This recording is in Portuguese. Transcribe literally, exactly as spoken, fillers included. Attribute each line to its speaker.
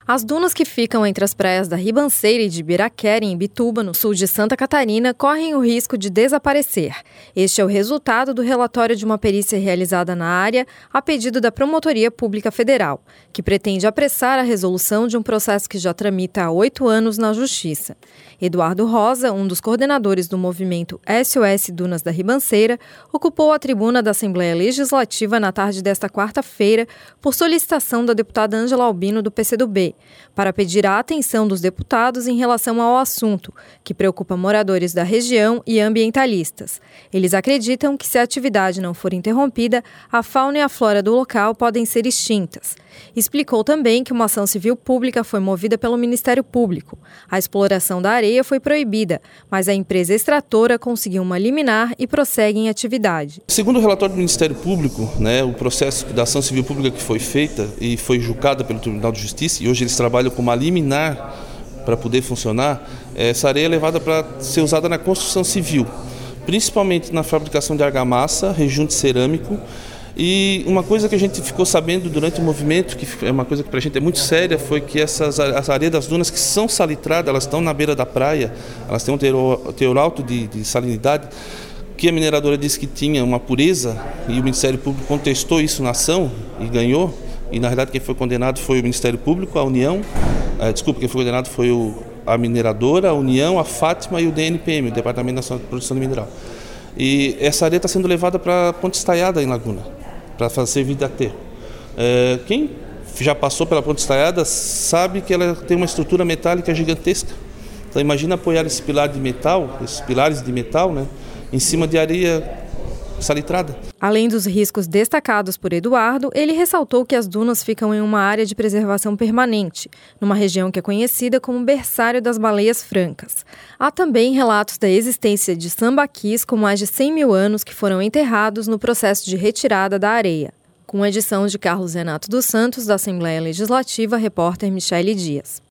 Speaker 1: As dunas que ficam entre as praias da Ribanceira e de Ibiraquera, em Imbituba, no sul de Santa Catarina, correm o risco de desaparecer. Este é o resultado do relatório de uma perícia realizada na área a pedido da Promotoria Pública Federal, que pretende apressar a resolução de um processo que já tramita há oito anos na Justiça. Eduardo Rosa, um dos coordenadores do movimento S O S Dunas da Ribanceira, ocupou a tribuna da Assembleia Legislativa na tarde desta quarta-feira por solicitação da deputada Ângela Albino, do P C do B, para pedir a atenção dos deputados em relação ao assunto, que preocupa moradores da região e ambientalistas. Eles acreditam que, se a atividade não for interrompida, a fauna e a flora do local podem ser extintas. Explicou também que uma ação civil pública foi movida pelo Ministério Público. A exploração da areia foi proibida, mas a empresa extratora conseguiu uma liminar e prossegue em atividade.
Speaker 2: Segundo o relatório do Ministério Público, né, o processo da ação civil pública que foi feita e foi julgada pelo Tribunal de Justiça, e hoje eles trabalham com uma liminar para poder funcionar, essa areia é levada para ser usada na construção civil, principalmente na fabricação de argamassa, rejunte cerâmico. E uma coisa que a gente ficou sabendo durante o movimento, que é uma coisa que para a gente é muito séria, foi que essas as areias das dunas que são salitradas, elas estão na beira da praia, elas têm um teor, teor alto de, de salinidade, que a mineradora disse que tinha uma pureza, e o Ministério Público contestou isso na ação e ganhou. E na verdade quem foi condenado foi o Ministério Público, a União, eh, desculpa, quem foi condenado foi o, a mineradora, a União, a Fátima e o D N P M, o Departamento Nacional de Produção de Mineral. E essa areia está sendo levada para Ponte Estaiada, em Laguna, para fazer vida aterro. É, quem já passou pela Ponte Estaiada sabe que ela tem uma estrutura metálica gigantesca. Então imagina apoiar esse pilar de metal, esses pilares de metal, né, em cima de areia salitrada.
Speaker 1: Além dos riscos destacados por Eduardo, ele ressaltou que as dunas ficam em uma área de preservação permanente, numa região que é conhecida como berçário das baleias francas. Há também relatos da existência de sambaquis com mais de cem mil anos que foram enterrados no processo de retirada da areia. Com edição de Carlos Renato dos Santos, da Assembleia Legislativa, repórter Michele Dias.